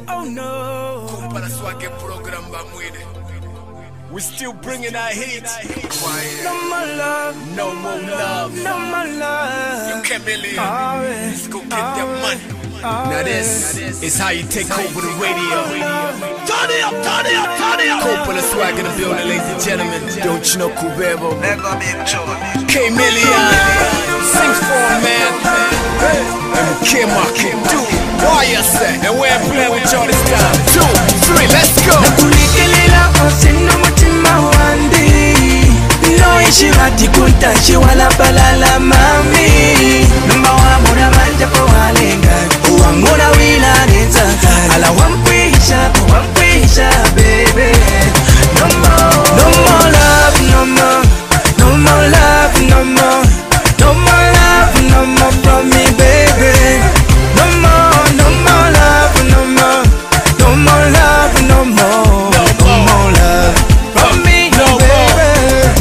Oh no. Kumpala swag program bamwine. We still bringing our heat. No more love. No more love. No more love. You can't believe it. Let's go get that money. Now this is how you take over the radio. Turn it up, turn it up, turn it up. Kumpala swag in the building, ladies and gentlemen. Don't you know Kubebo? K-Million. Sings for him, man. And Kim Market. Do why you say? And we're playing with y'all this time. 2, 3, let's go. No ishirati kuntashi wala balala mami. Numba wa muna manja po walenga. Uanguna wila nenzaka. Ala wampisha, baby. No more love, no more. No more love, no more. No more love, no more from me, baby. No more love, no more. No more love, no more. No more love from me, baby.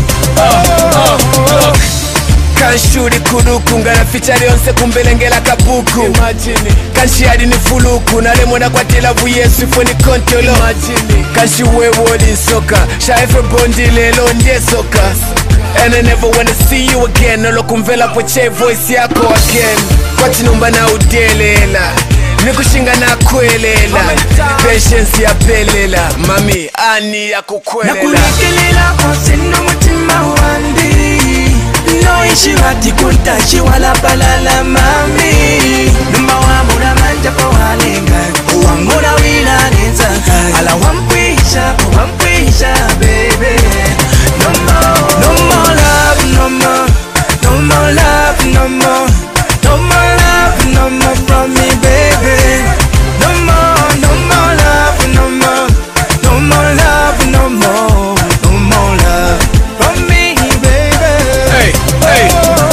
Kanshuri kuruku ngana fichari onse kumbelengela kabuku. Imagine kanshi hadi ni fuluku nalemona kwa tilavu yesu ifoni kontolo. Imagine kanshi wewoli soka shaife bondi lelo ndie soka. And I never wanna see you again. Nolo kumvela poche voice yako again. Kwa tinumba na udelela nikushinga na kwelela. Patience ya pelela mami ani ya kukwelela. Nakulekelela oseno mutima wandi. No ishirati kuntashi wala balala mami. Numba wa muna manja po walenga. Uanguna wila nenzaka. Ala wampisha, baby. No more love, no more. No more love, no more. No more love, no more from me, baby. No more love, no more. No more love, no more. No more love from me, baby. Hey.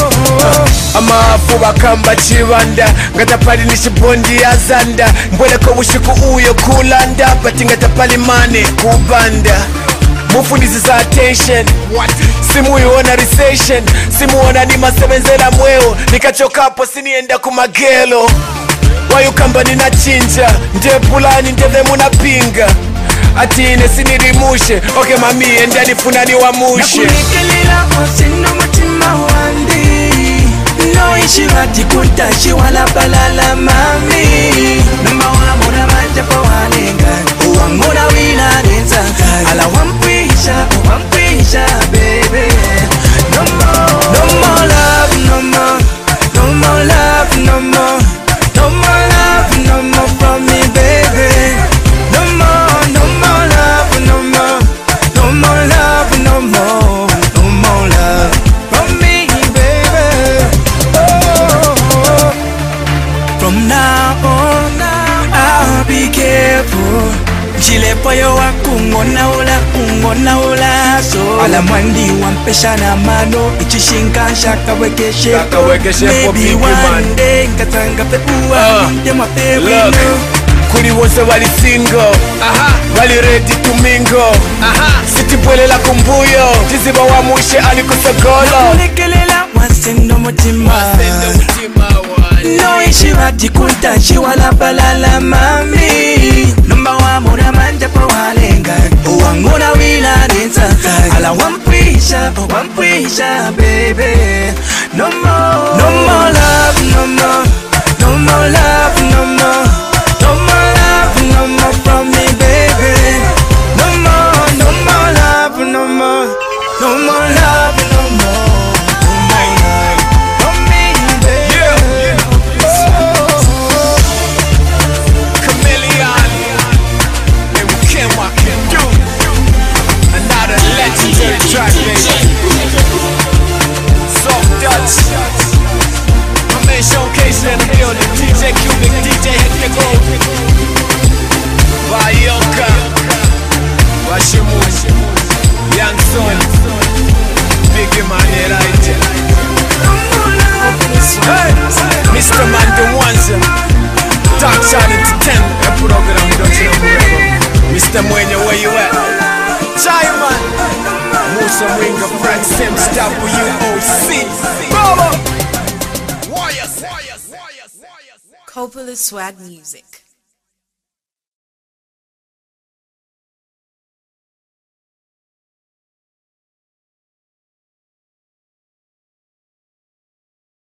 Amafu bakamba chibanda ngatapali nishibondi ya zanda. Mbweleko bushiku uyo kulanda bati ngatapali mane kubanda. Mufundisi za attention. Simu yuona recession. Simu ona ni masebenzela mweo. Nikachoka hapo sinienda kumagelo. Wayu kamba nina chinja. Nde pulani ndeve muna pinga. Atine sinirimushe. Okay mami ende nifuna ni wamushe. Nakulekelela oseno mutima wandi. No ishirati kuntashi wala balala mami. Numba wa muna manja po walenga. Uanguna wila nenzaka. Ala wampisha, baby. No more love, no more. No more love, no more. No more love, no more from me, baby. No more love, no more. No more love, no more. No more love from me, baby. From now on, I'll be careful. Chile poyo wa kungona ula so. Ala mwandi wampesha na mano. Ichishinka shaka wekeshe. Maybe one day nkatanga pepuwa. Ndema pewe no. Kuri wose wali single. Wali ready to mingle. Siti bwele la kumbuyo. Tiziba wa mushe alikosogolo. Nakulekelela wasendo mutima. No ishirati kuntashi wala balala mami. Numba wa muna manja po walenga. Uanguna wila nenzaka. Ala wampisha, baby. No more love, no more. No more love, no more. No more love, no more from me, baby. No more love, no more. No more love, no more. No more love from me, baby. Chameleon. And we can't walk him through. Another legendary track, baby. Soft Dutch. My man Showcase in the building. DJ Cubic, DJ Hector. Bayoka. Washimu. Young Son. Biggie man, right? Hey, Mr. Man, the ones. Dark Side Entertainment. I put up with don't you know forever. Mr. Mwenya, where you at? Chaiman. Musa Mwinga, Frank Sims, WOC. Bravo! Warriors. Coppola Swag Music.